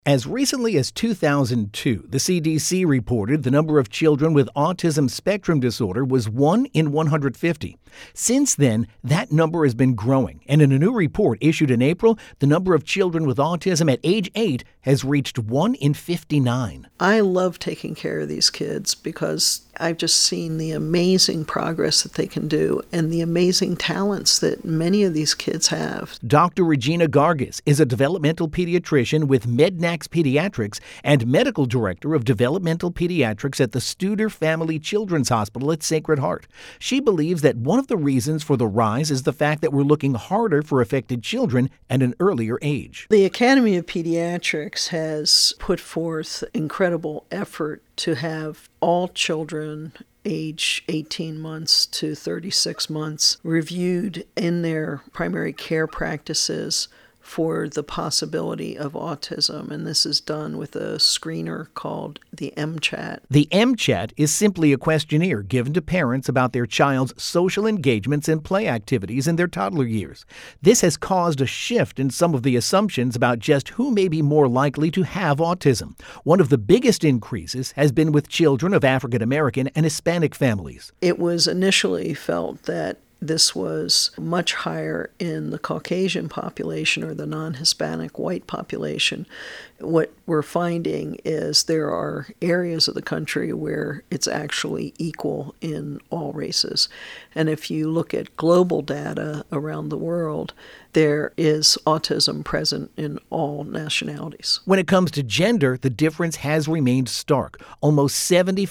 As recently as 2002, the CDC reported the number of children with autism spectrum disorder was 1 in 150. Since then, that number has been growing, and in a new report issued in April, the number of children with autism at age 8 has reached 1 in 59. I love taking care of these kids because I've just seen the amazing progress that they can do and the amazing talents that many of these kids have. Dr. Regina Gargas is a developmental pediatrician with Mednax Pediatrics and medical director of developmental pediatrics at the Studer Family Children's Hospital at Sacred Heart. She believes that one of the reasons for the rise is the fact that we're looking harder for affected children at an earlier age. The Academy of Pediatrics has put forth incredible effort to have all children age 18 months to 36 months reviewed in their primary care practices for the possibility of autism, and this is done with a screener called the MCHAT. The MCHAT is simply a questionnaire given to parents about their child's social engagements and play activities in their toddler years. This has caused a shift in some of the assumptions about just who may be more likely to have autism. One of the biggest increases has been with children of African American and Hispanic families. It was initially felt that this was much higher in the Caucasian population or the non-Hispanic white population. What we're finding is there are areas of the country where it's actually equal in all races. And if you look at global data around the world, there is autism present in all nationalities. When it comes to gender, the difference has remained stark. Almost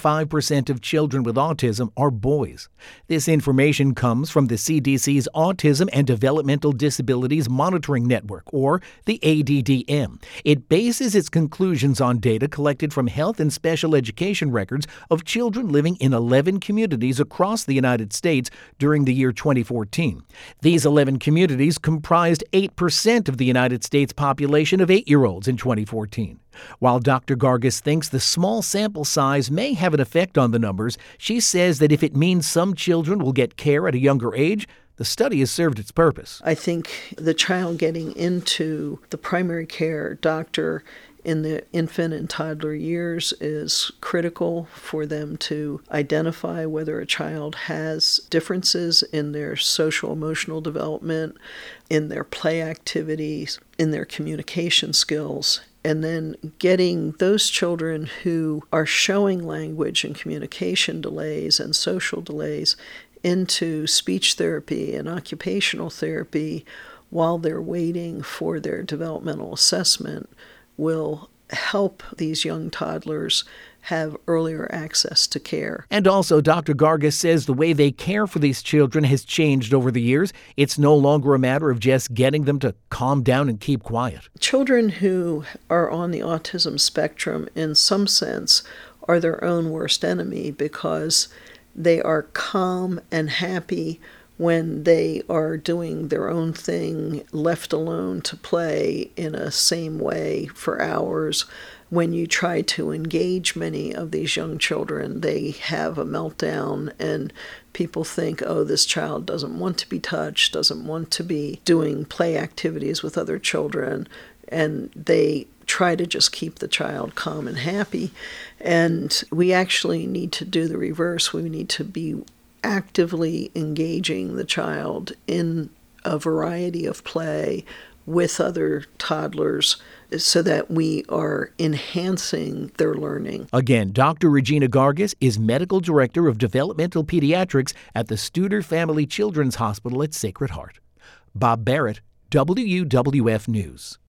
75% of children with autism are boys. This information comes from the CDC's Autism and Developmental Disabilities Monitoring Network, or the ADDM. It bases its conclusions on data collected from health and special education records of children living in 11 communities across the United States during the year 2014. These 11 communities comprised 8% of the United States population of 8-year-olds in 2014. While Dr. Gargas thinks the small sample size may have an effect on the numbers, she says that if it means some children will get care at a younger age, the study has served its purpose. I think the child getting into the primary care doctor in the infant and toddler years is critical for them to identify whether a child has differences in their social emotional development, in their play activities, in their communication skills. And then getting those children who are showing language and communication delays and social delays into speech therapy and occupational therapy while they're waiting for their developmental assessment will help these young toddlers have earlier access to care. And also, Dr. Gargas says the way they care for these children has changed over the years. It's no longer a matter of just getting them to calm down and keep quiet. Children who are on the autism spectrum, in some sense, are their own worst enemy because they are calm and happy when they are doing their own thing, left alone to play in a same way for hours. When you try to engage many of these young children, they have a meltdown and people think, oh, this child doesn't want to be touched, doesn't want to be doing play activities with other children, and they try to just keep the child calm and happy. And we actually need to do the reverse. We need to be actively engaging the child in a variety of play with other toddlers so that we are enhancing their learning. Again, Dr. Regina Gargas is Medical Director of Developmental Pediatrics at the Studer Family Children's Hospital at Sacred Heart. Bob Barrett, WUWF News.